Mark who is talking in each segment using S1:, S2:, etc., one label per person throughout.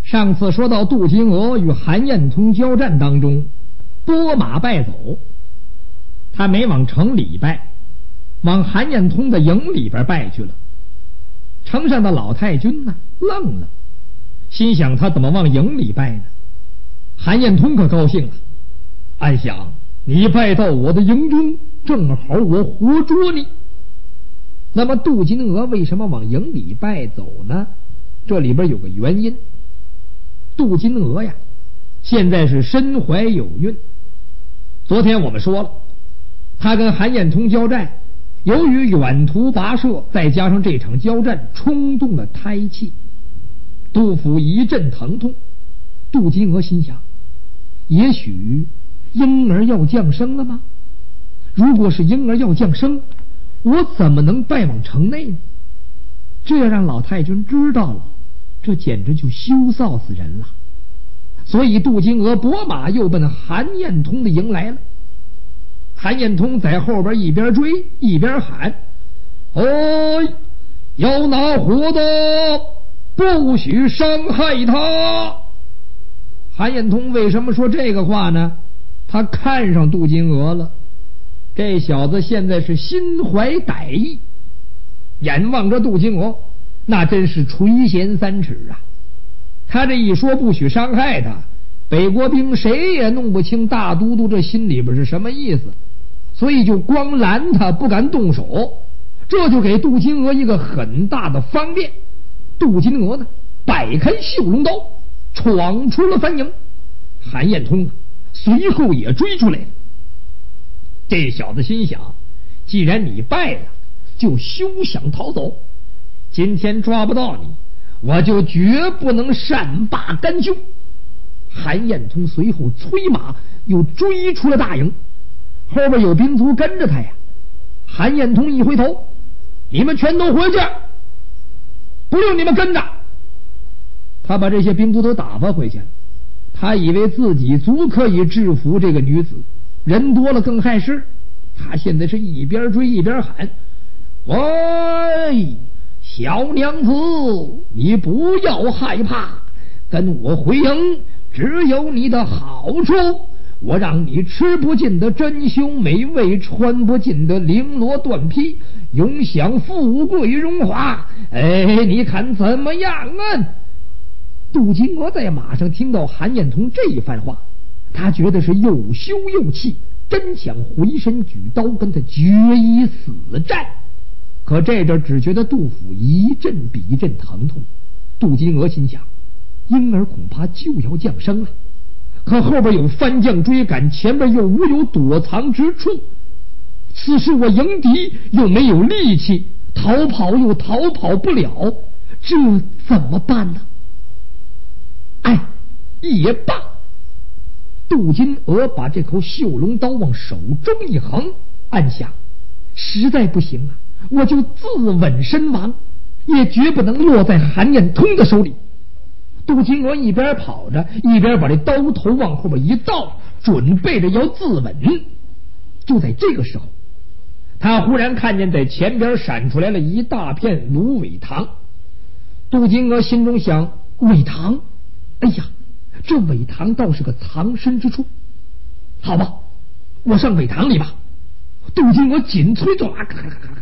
S1: 上次说到杜金娥与韩彦通交战当中，拨马败走，他没往城里败，往韩彦通的营里边败去了。城上的老太君呢愣了，心想他怎么往营里败呢？韩彦通可高兴了，暗想你败到我的营中，正好我活捉你。那么杜金娥为什么往营里败走呢？这里边有个原因。杜金娥呀，现在是身怀有孕。昨天我们说了，他跟韩彦通交战，由于远途跋涉，再加上这场交战冲动了胎气，杜甫一阵疼痛。杜金娥心想，也许婴儿要降生了吗？如果是婴儿要降生，我怎么能败往城内呢？这要让老太君知道了，这简直就羞臊死人了。所以杜金娥拨马又奔韩彦通的营来了。韩彦通在后边一边追一边喊：哎，要拿活的，不许伤害他。韩彦通为什么说这个话呢？他看上杜金娥了，这小子现在是心怀歹意，眼望着杜金娥，那真是垂涎三尺啊。他这一说不许伤害他，北国兵谁也弄不清大都督这心里边是什么意思，所以就光拦他不敢动手，这就给杜金娥一个很大的方便。杜金娥呢，摆开绣龙刀，闯出了番营。韩彦通随后也追出来了。这小子心想，既然你败了，就休想逃走，今天抓不到你，我就绝不能善罢甘休。韩彦通随后催马又追出了大营，后边有兵卒跟着他呀。韩彦通一回头，你们全都回去，不用你们跟着。他把这些兵卒都打发回去了。他以为自己足可以制服这个女子，人多了更害事。他现在是一边追一边喊：喂，小娘子，你不要害怕，跟我回营只有你的好处。我让你吃不尽的珍馐美味，穿不尽的绫罗缎披，永享富贵荣华。哎，你看怎么样啊？杜金娥在马上听到韩彦通这一番话，他觉得是又羞又气，真想回身举刀跟他决一死战。可这阵只觉得肚腹一阵比一阵疼痛。杜金娥心想，婴儿恐怕就要降生了，可后边有番将追赶，前边又无有躲藏之处，此时我迎敌又没有力气，逃跑又逃跑不了，这怎么办呢？哎，也罢。杜金娥把这口绣龙刀往手中一横，暗想，实在不行啊，我就自刎身亡，也绝不能落在韩彦通的手里。杜金娥一边跑着，一边把这刀头往后边一倒，准备着要自刎。就在这个时候，他忽然看见在前边闪出来了一大片芦苇塘。杜金娥心中想，苇塘，哎呀，这苇塘倒是个藏身之处。好吧，我上苇塘里吧。杜金娥紧催着马，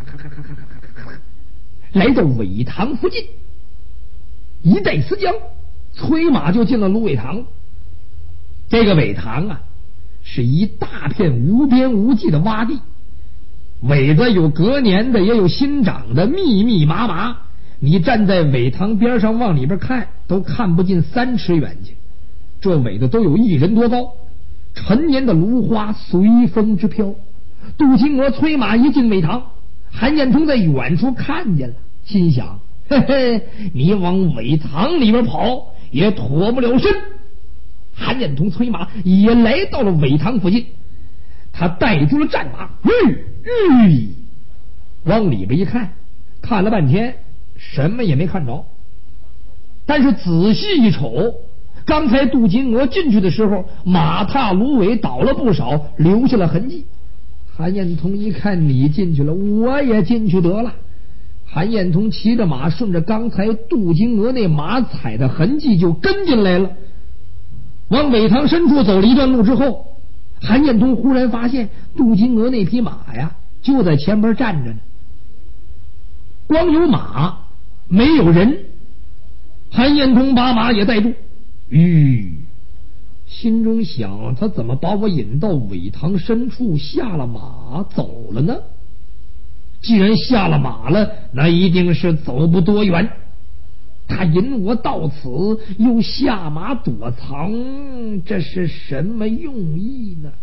S1: 来到苇塘附近，一带丝缰，催马就进了芦苇塘。这个苇塘啊，是一大片无边无际的洼地，苇子有隔年的，也有新长的，密密麻麻。你站在苇塘边上往里边看，都看不进3尺远去。这苇子都有1人多高，陈年的芦花随风之飘。杜金娥催马一进苇塘，韩彦通在远处看见了，心想，嘿嘿，你往苇塘里边跑也脱不了身。韩彦通催马也来到了苇塘附近，他带住了战马，往里边一看，看了半天什么也没看着，但是仔细一瞅，刚才杜金娥进去的时候，马踏芦苇倒了不少，留下了痕迹。韩彦通一看，你进去了，我也进去得了。 韩彦通骑着马，顺着刚才杜金娥那马踩的痕迹就跟进来了。往尾塘深处走了一段路之后，韩彦通忽然发现杜金娥那匹马呀就在前边站着呢，光有马没有人。韩彦通把马也带住，心中想，他怎么把我引到尾塘深处，下了马走了呢？既然下了马了，那一定是走不多远。他引我到此，又下马躲藏，这是什么用意呢？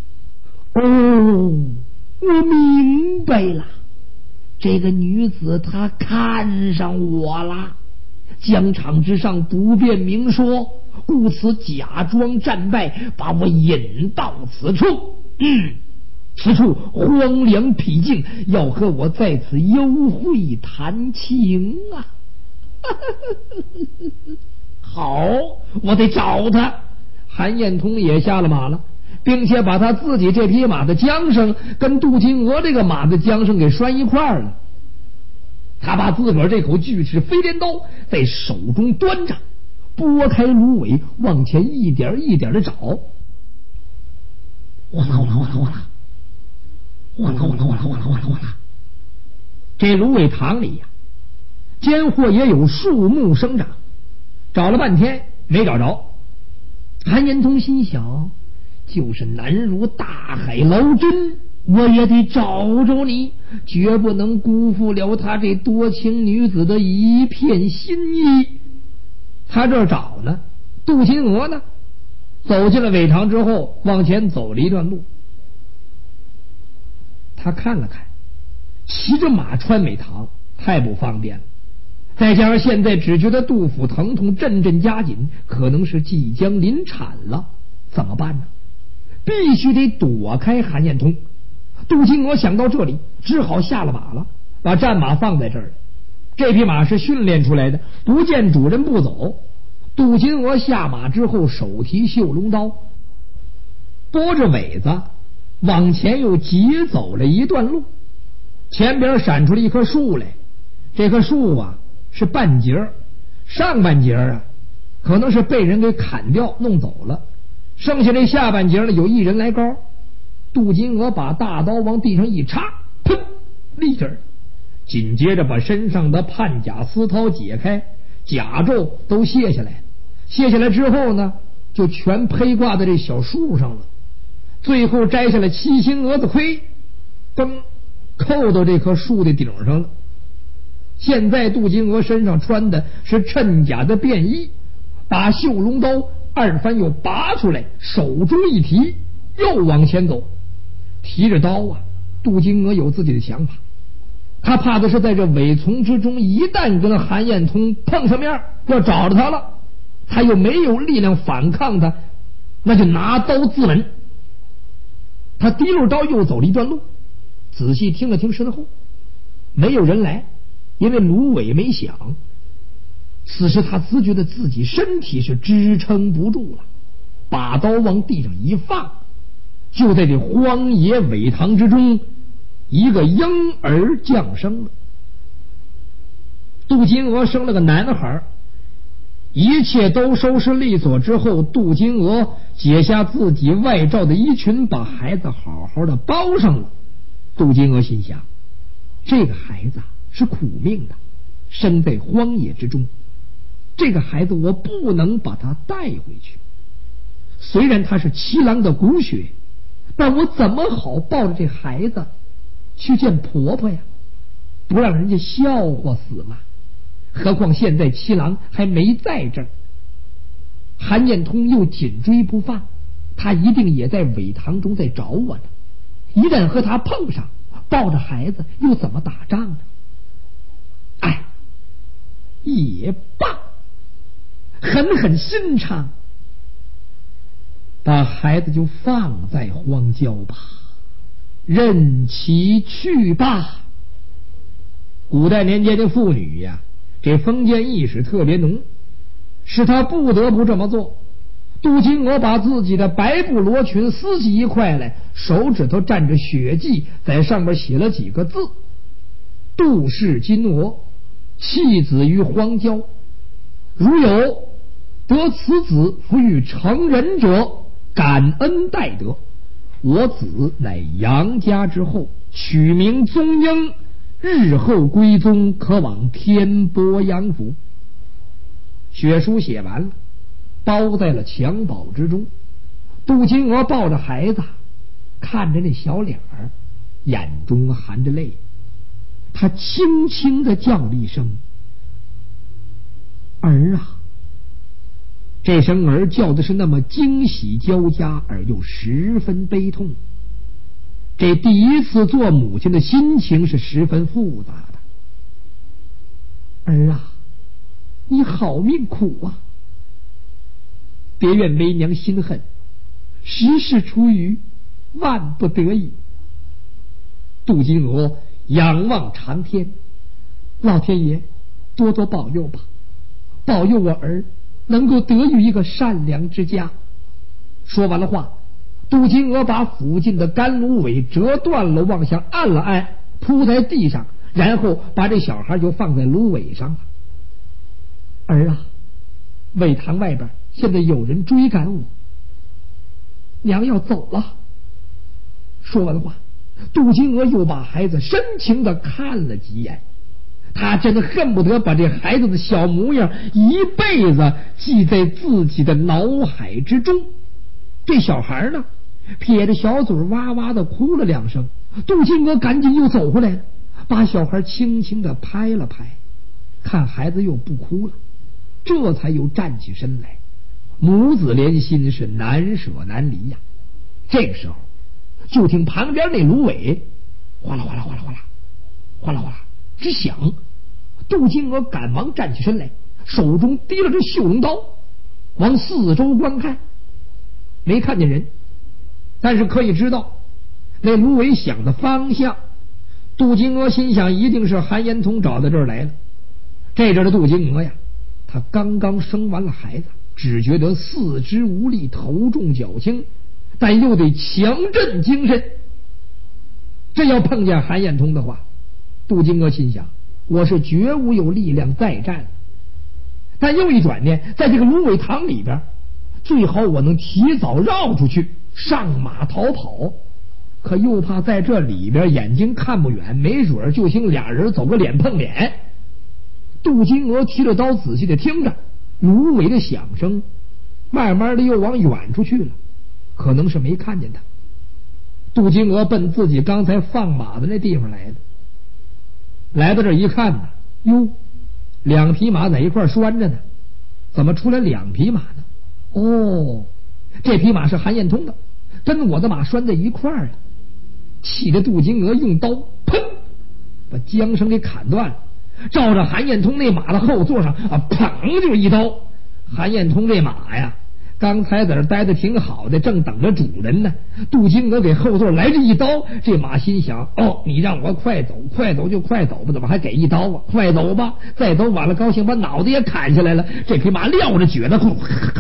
S1: 我明白了，这个女子她看上我了，疆场之上不便明说，故此假装战败，把我引到此处。此处荒凉僻静，要和我在此幽会谈情啊！好，我得找他。韩彦通也下了马了，并且把他自己这匹马的缰绳跟杜金娥这个马的缰绳给拴一块了。他把自个儿这口巨齿飞镰刀在手中端着，拨开芦苇，往前一点一点的找。哗啦哗啦哗啦哗啦哗啦哗啦哗啦哗啦哗啦哗啦，这芦苇塘里呀，间或也有树木生长，找了半天没找着。韩彦通心想，就是难如大海捞针，我也得找着你，绝不能辜负了他这多情女子的一片心意。他这儿找呢，杜金娥呢，走进了苇塘之后，往前走了一段路。他看了看，骑着马穿苇塘太不方便了，再加上现在只觉得肚腹疼痛阵阵加紧，可能是即将临产了，怎么办呢？必须得躲开韩彦通。杜金娥想到这里，只好下了马了，把战马放在这儿。这匹马是训练出来的，不见主人不走。杜金娥下马之后，手提绣龙刀，拨着尾子往前又急走了一段路。前边闪出了一棵树来，这棵树啊是半截，上半截啊可能是被人给砍掉弄走了，剩下这下半截呢有一人来高。杜金娥把大刀往地上一插，砰，立这儿，紧接着把身上的判甲丝绦解开，甲胄都卸下来，卸下来之后呢就全披挂在这小树上了，最后摘下了七星蛾子盔，嘣，扣到这棵树的顶上了。现在杜金娥身上穿的是衬甲的便衣，把绣龙刀二番又拔出来，手中一提，又往前走。提着刀啊，杜金娥有自己的想法，他怕的是在这苇丛之中一旦跟韩彦通碰上面，要找着他了，他又没有力量反抗他，那就拿刀自刎。他提溜刀又走了一段路，仔细听了听身后没有人来，因为芦苇没响。此时他自觉得自己身体是支撑不住了，把刀往地上一放，就在这荒野苇塘之中，一个婴儿降生了。杜金娥生了个男孩。一切都收拾利索之后，杜金娥解下自己外罩的衣裙，把孩子好好的包上了。杜金娥心想，这个孩子是苦命的，生在荒野之中，这个孩子我不能把他带回去。虽然他是七郎的骨血，但我怎么好抱着这孩子去见婆婆呀？不让人家笑话死吗？何况现在七郎还没在这儿。韩彦通又紧追不放，他一定也在苇塘中在找我呢。一旦和他碰上，抱着孩子又怎么打仗呢？哎，也罢，狠狠心肠，把孩子就放在荒郊吧，任其去吧。古代年间的妇女呀，这封建意识特别浓，使他不得不这么做。杜金娥把自己的白布罗裙撕起一块来，手指头蘸着血迹，在上面写了几个字： 杜氏金娥弃子于荒郊，如有得此子抚育成人者，感恩戴德。我子乃杨家之后，取名宗英，日后归宗，可往天波阳府。血书写完了，包在了襁褓之中。杜金娥抱着孩子，看着那小脸儿，眼中含着泪。他轻轻地叫了一声：“儿啊！”这声儿叫的是那么惊喜交加，而又十分悲痛。这第一次做母亲的心情是十分复杂的。儿啊，你好命苦啊！别怨为娘心狠，实是出于万不得已。杜金娥仰望长天，老天爷多多保佑吧，保佑我儿能够得于一个善良之家。说完了话，杜金娥把附近的干芦苇折断了，往下按了按，铺在地上，然后把这小孩就放在芦苇上了。儿啊，苇塘外边现在有人追赶我，娘要走了。说完话，杜金娥又把孩子深情地看了几眼，他真的恨不得把这孩子的小模样一辈子记在自己的脑海之中。这小孩呢，撇着小嘴哇哇的哭了两声。杜金娥赶紧又走回来了，把小孩轻轻地拍了拍，看孩子又不哭了，这才又站起身来。母子连心，是难舍难离呀。这个时候，就听旁边那芦苇哗啦哗啦哗啦哗啦哗啦哗啦直响。杜金娥赶忙站起身来，手中提了这绣龙刀，往四周观看，没看见人，但是可以知道那芦苇响的方向。杜金娥心想，一定是韩延通找到这儿来了。这阵的杜金娥呀，她刚刚生完了孩子，只觉得四肢无力，头重脚轻，但又得强振精神。这要碰见韩延通的话，杜金娥心想，我是绝无有力量再战。但又一转念，在这个芦苇塘里边，最好我能提早绕出去，上马逃跑。可又怕在这里边眼睛看不远，没准就兴俩人走个脸碰脸。杜金娥提着刀仔细的听着芦苇的响声，慢慢的又往远处去了，可能是没看见他。杜金娥奔自己刚才放马的那地方来的，来到这一看呢，哟，两匹马在一块拴着呢，怎么出来两匹马呢？哦，这匹马是韩延通的，跟我的马拴在一块儿了。气得杜金娥用刀砰把缰绳给砍断了，照着韩延通那马的后座上砰就一刀。韩延通这马呀，刚才在这待的挺好的，正等着主人呢。杜金娥给后座来这一刀，这马心想，哦，你让我快走，快走就快走吧，怎么还给一刀啊？快走吧，再走晚了高兴把脑袋也砍下来了。这匹马撂着蹶子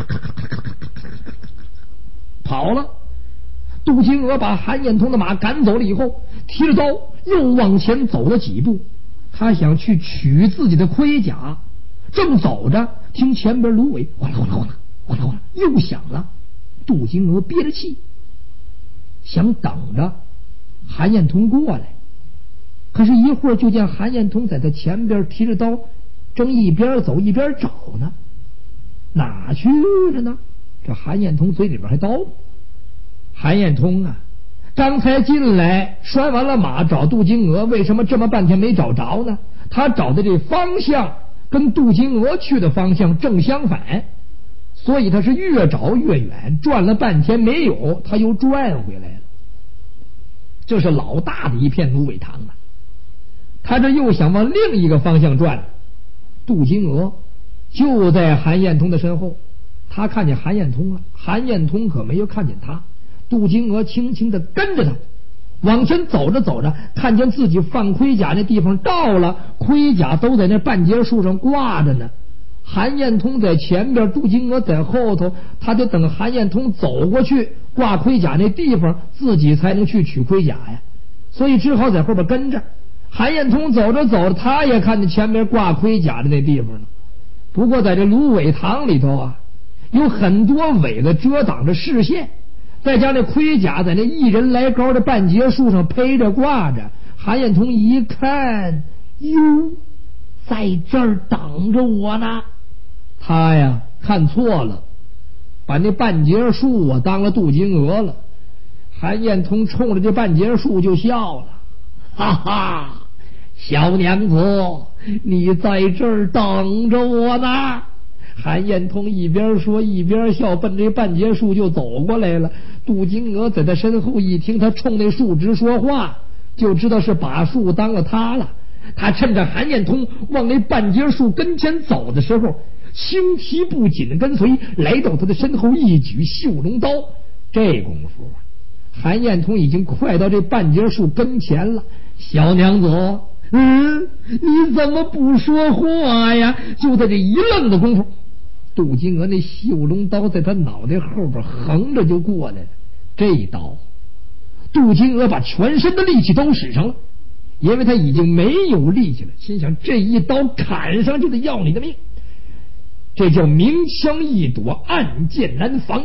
S1: 跑了。杜金娥把韩延通的马赶走了以后，提着刀又往前走了几步，他想去取自己的盔甲。正走着，听前边芦苇哗啦哗啦哗啦哗啦哗啦又响了。杜金娥憋着气，想等着韩延通过来。可是一会儿就见韩延通在他前边提着刀，正一边走一边找呢。哪去了呢？这韩延通嘴里边还叨咕。韩延通啊，刚才进来拴完了马找杜金娥，为什么这么半天没找着呢？他找的这方向跟杜金娥去的方向正相反，所以他是越找越远，转了半天没有，他又转回来了。这是老大的一片芦苇塘啊，他这又想往另一个方向转。杜金娥就在韩延通的身后，他看见韩延通了，韩延通可没有看见他。杜金娥轻轻地跟着他往前走着走着，看见自己放盔甲那地方到了，盔甲都在那半截树上挂着呢。韩延通在前边，杜金娥在后头，他得等韩延通走过去挂盔甲那地方，自己才能去取盔甲呀，所以只好在后边跟着。 韩彦通走着走着，他也看见前面挂盔甲的那地方了。不过在这芦苇塘里头啊，有很多苇子遮挡着视线，再加那盔甲在那1人来高的半截树上披着挂着。韩彦通一看，哟，在这儿等着我呢。他呀看错了，把那半截树啊当了杜金娥了。韩彦通冲着这半截树就笑了，哈哈，小娘子，你在这儿等着我呢。韩彦通一边说一边笑，奔这半截树就走过来了。杜金娥在他身后一听他冲那树枝说话，就知道是把树当了他了。他趁着韩彦通往那半截树跟前走的时候，轻提不紧的跟随，来到他的身后，一举绣龙刀。这功夫韩彦通已经快到这半截树跟前了。小娘子，你怎么不说话呀？就在这一愣的功夫，杜金娥那绣龙刀在他脑袋后边横着就过来了。这一刀，杜金娥把全身的力气都使上了，因为他已经没有力气了，心想这一刀砍上就得要你的命。这叫明枪易躲，暗箭难防。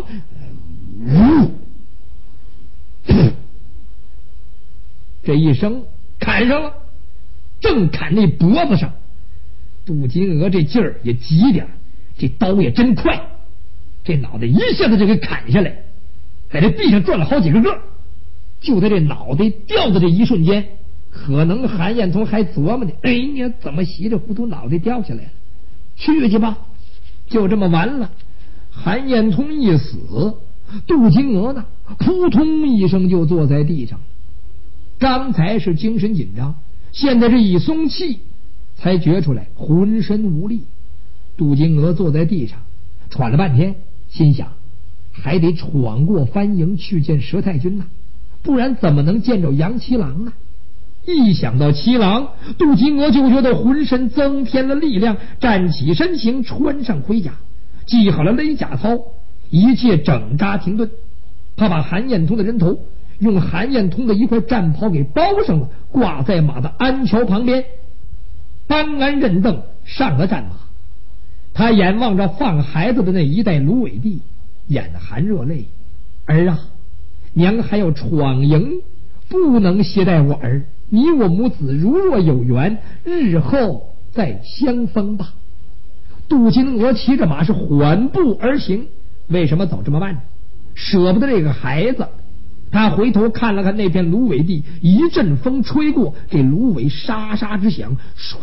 S1: 这一声砍上了，正砍那脖子上。杜金娥这劲儿也急点，这刀也真快，这脑袋一下子就给砍下来，在这地上转了好几个个。就在这脑袋掉的这一瞬间，可能韩彦通还琢磨呢，哎呀，怎么稀里糊涂脑袋掉下来了？去吧，就这么完了。韩彦通一死，杜金娥呢扑通一声就坐在地上。刚才是精神紧张，现在这一松气才觉出来浑身无力。杜金娥坐在地上喘了半天，心想还得闯过番营去见佘太君呢，不然怎么能见着杨七郎呢？一想到七郎，杜金娥就觉得浑身增添了力量，站起身形，穿上盔甲，系好了勒甲操，一切整扎停顿。他把韩彦通的人头用韩彦通的一块战袍给包上了，挂在马的鞍桥旁边，搬鞍认凳，上了战马。他眼望着放孩子的那一带芦苇地，眼含热泪。儿啊，娘还要闯营，不能携带我儿，你我母子如若有缘，日后再相逢吧。杜金娥骑着马是缓步而行，为什么走这么慢？舍不得这个孩子。他回头看了看那片芦苇地，一阵风吹过，这芦苇沙沙之响。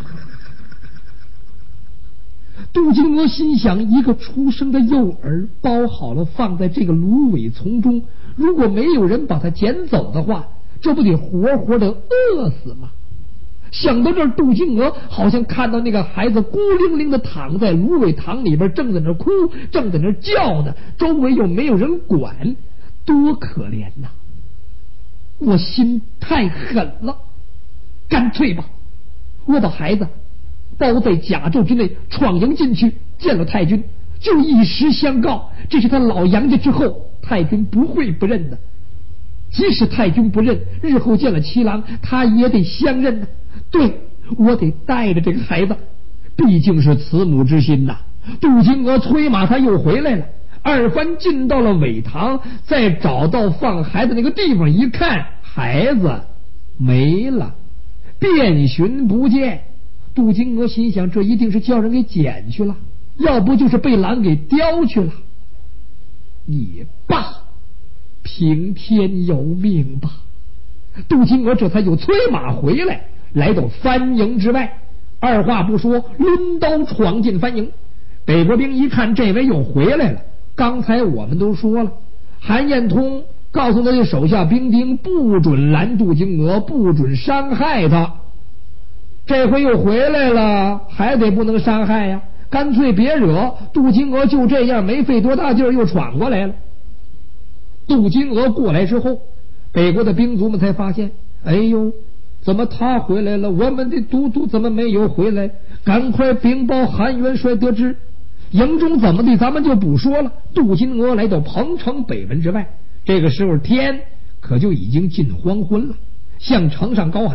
S1: 杜金娥心想，一个出生的幼儿包好了放在这个芦苇丛中，如果没有人把它捡走的话，这不得活活的饿死吗？想到这儿，杜金娥好像看到那个孩子孤零零的躺在芦苇塘里边，正在那哭，正在那叫呢，周围又没有人管，多可怜呐！我心太狠了，干脆吧，我把孩子包在甲胄之内，闯营进去，见了太君，就一时相告，这是他老杨家之后，太君不会不认的。即使太君不认，日后见了七郎，他也得相认的。对，我得带着这个孩子，毕竟是慈母之心呐。杜金娥催马，他又回来了。二番进到了苇塘，再找到放孩子那个地方一看，孩子没了，遍寻不见。杜金娥心想，这一定是叫人给捡去了，要不就是被狼给叼去了。也罢，凭天由命吧。杜金娥这才又催马回来，来到番营之外，二话不说，抡刀闯进番营。北国兵一看这位又回来了，刚才我们都说了，韩彦通告诉他的手下兵丁不准拦杜金娥，不准伤害他。这回又回来了，还得不能伤害呀，干脆别惹。杜金娥就这样没费多大劲儿又闯过来了。杜金娥过来之后，北国的兵卒们才发现，哎呦，怎么他回来了，我们的都督怎么没有回来？赶快禀报韩元帅得知。营中怎么的咱们就不说了。杜金娥来到彭城北门之外，这个时候天可就已经近黄昏了，向城上高喊，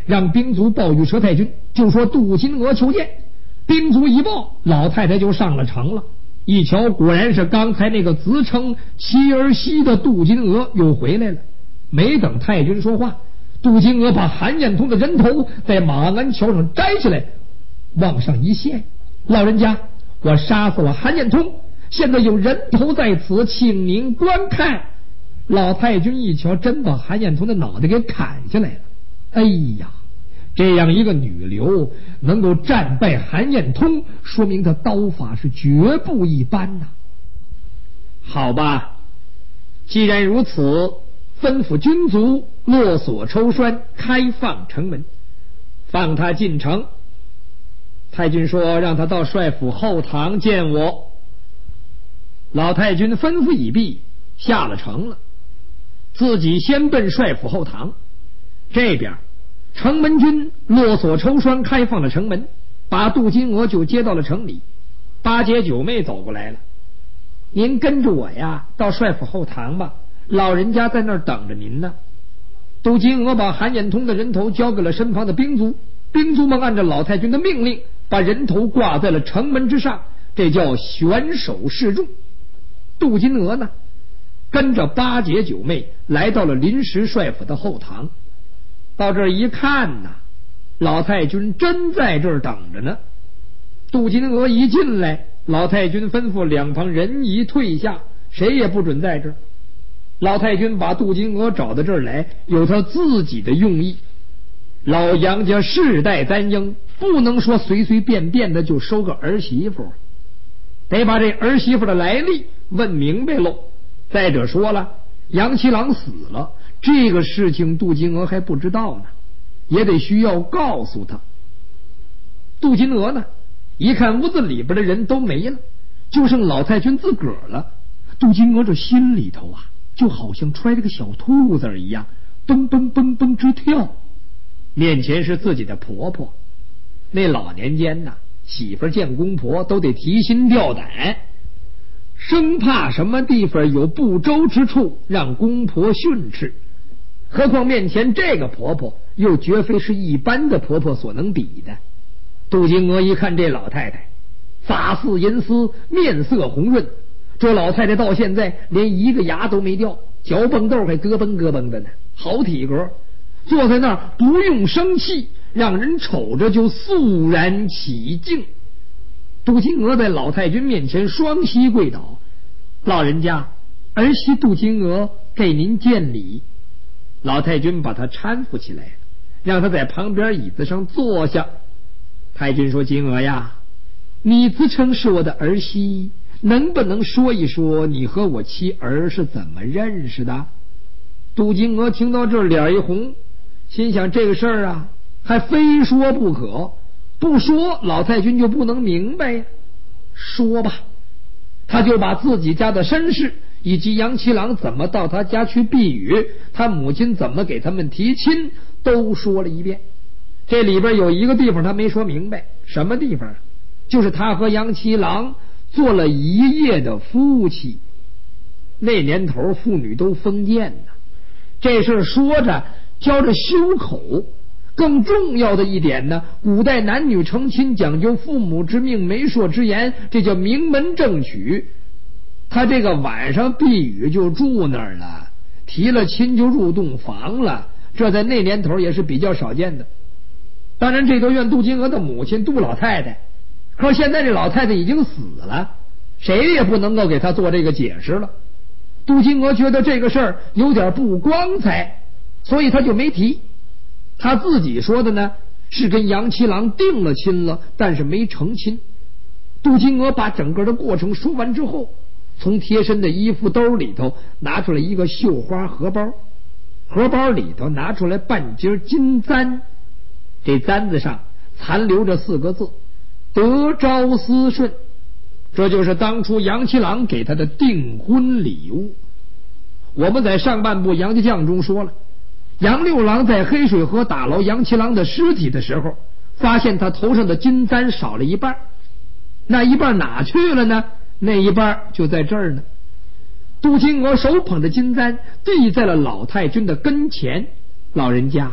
S1: 让兵卒报与佘太君，就说杜金娥求见。兵卒一报，老太太就上了城了。一瞧，果然是刚才那个自称妻儿媳的杜金娥又回来了。没等太君说话，杜金娥把韩彦通的人头在马鞍桥上摘下来，往上一献：“老人家，我杀死了韩彦通，现在有人头在此，请您观看。”老太君一瞧，真把韩彦通的脑袋给砍下来了。哎呀，这样一个女流能够战败韩彦通，说明她刀法是绝不一般呐。好吧，既然如此，吩咐军卒落锁抽栓，开放城门，放他进城。太君说让他到帅府后堂见我。老太君吩咐已毕，下了城了，自己先奔帅府后堂。这边城门军落锁抽栓，开放了城门，把杜金娥就接到了城里。八姐九妹走过来了：“您跟着我呀，到帅府后堂吧，老人家在那儿等着您呢。”杜金娥把韩彦通的人头交给了身旁的兵卒，兵卒们按照老太君的命令，把人头挂在了城门之上，这叫悬首示众。杜金娥呢，跟着八姐九妹来到了临时帅府的后堂。到这儿一看呐，老太君真在这儿等着呢。杜金娥一进来，老太君吩咐两旁人一退下，谁也不准在这儿。老太君把杜金娥找到这儿来，有他自己的用意。老杨家世代簪缨，不能说随随便便的就收个儿媳妇，得把这儿媳妇的来历问明白喽。再者说了，杨七郎死了，这个事情杜金娥还不知道呢，也得需要告诉他。杜金娥呢，一看屋子里边的人都没了，就剩老太君自个儿了。杜金娥这心里头啊，就好像揣着个小兔子一样，蹦蹦蹦蹦直跳。面前是自己的婆婆，那老年间呐，媳妇见公婆都得提心吊胆，生怕什么地方有不周之处，让公婆训斥。何况面前这个婆婆又绝非是一般的婆婆所能比的。杜金娥一看这老太太，发似银丝，面色红润，这老太太到现在连一个牙都没掉，脚蹦豆还咯嘣咯嘣的呢，好体格，坐在那儿不用生气，让人瞅着就肃然起敬。杜金娥在老太君面前双膝跪倒：“老人家，儿媳杜金娥给您见礼。”老太君把她搀扶起来，让她在旁边椅子上坐下。太君说：“金娥呀，你自称是我的儿媳，能不能说一说你和我妻儿是怎么认识的？”杜金娥听到这儿脸一红，心想这个事儿啊，还非说不可，不说老太君就不能明白呀。说吧，他就把自己家的身世，以及杨七郎怎么到他家去避雨，他母亲怎么给他们提亲，都说了一遍。这里边有一个地方他没说明白，什么地方？就是他和杨七郎做了一夜的夫妻。那年头妇女都封建呢，这事说着教着羞口。更重要的一点呢，古代男女成亲讲究父母之命媒妁之言，这叫名门正娶。他这个晚上避雨就住那儿了，提了亲就入洞房了，这在那年头也是比较少见的。当然这都怨杜金娥的母亲杜老太太，可现在这老太太已经死了，谁也不能够给她做这个解释了。杜金娥觉得这个事儿有点不光彩，所以她就没提。她自己说的呢，是跟杨七郎定了亲了，但是没成亲。杜金娥把整个的过程说完之后，从贴身的衣服兜里头拿出来一个绣花荷包，荷包里头拿出来半截金簪，这簪子上残留着4个字：得招思顺。这就是当初杨七郎给他的订婚礼物。我们在上半部杨家将中说了，杨六郎在黑水河打捞杨七郎的尸体的时候，发现他头上的金簪少了一半，那一半哪去了呢？那一半就在这儿呢。杜金娥手捧着金簪递在了老太君的跟前：“老人家，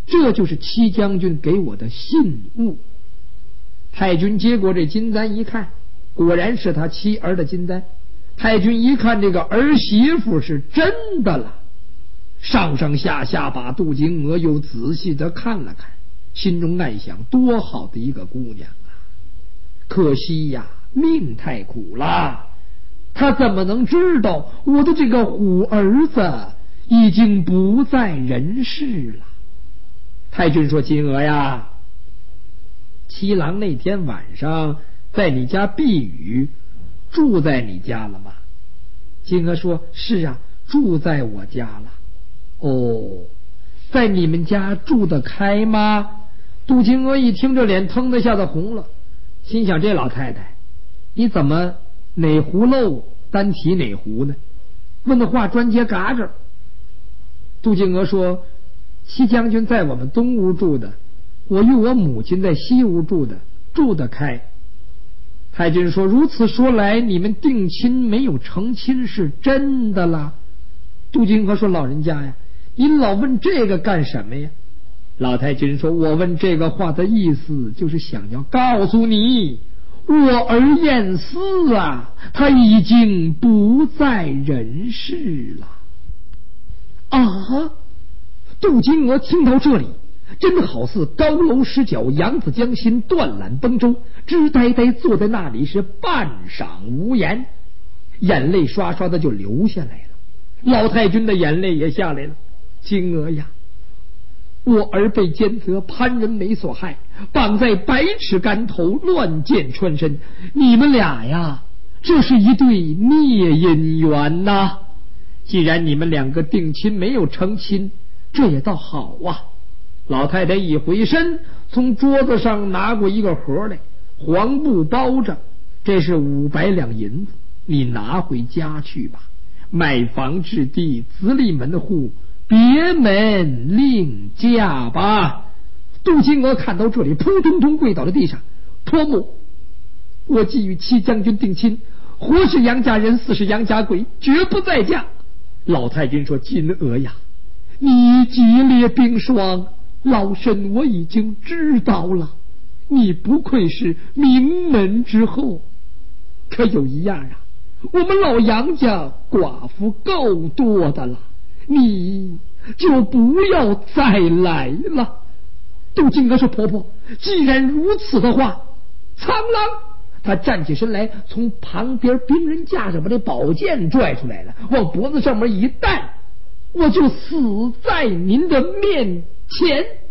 S1: 这就是戚将军给我的信物。太君接过这金簪一看，果然是他妻儿的金簪。太君一看这个儿媳妇是真的了，上上下下把杜金娥又仔细的看了看，心中暗想，多好的一个姑娘啊！可惜呀，命太苦了，他怎么能知道我的这个虎儿子已经不在人世了？太君说：金娥呀，七郎那天晚上在你家避雨，住在你家了吗？金娥说：是啊，住在我家了。哦，在你们家住得开吗？杜金娥一听，这脸腾的一下子红了，心想：这老太太，你怎么哪壶漏单提哪壶呢？问的话专接嘎着。杜金娥说：戚将军在我们东屋住的，我与我母亲在西屋住的，住得开。太君说：如此说来，你们定亲没有成亲是真的啦？杜金娥说：老人家呀，您老问这个干什么呀？老太君说：我问这个话的意思，就是想要告诉你，我儿晏思啊，他已经不在人世了。啊！杜金娥听到这里，真好似高楼失脚，扬子江心，断缆崩舟，直呆呆坐在那里，是半晌无言，眼泪刷刷的就流下来了。老太君的眼泪也下来了。金娥呀，我儿被奸贼潘仁美所害，绑在百尺竿头，乱箭穿身，你们俩呀，这是一对孽姻缘呐。既然你们两个定亲没有成亲，这也倒好啊。老太太一回身，从桌子上拿过一个盒来，黄布包着，这是500两银子，你拿回家去吧，买房置地，自立门户，别门另嫁吧。杜金娥看到这里，扑通通跪倒在地上，托母，我既与戚将军定亲，活是杨家人，死是杨家鬼，绝不再嫁。老太君说：金娥呀，你激烈冰霜，老身我已经知道了，你不愧是名门之后，可有一样啊，我们老杨家寡妇够多的了，你就不要再来了。杜金娥说：婆婆，既然如此的话，苍狼！他站起身来，从旁边兵人架上把这宝剑拽出来了，往脖子上面一戴，我就死在您的面前。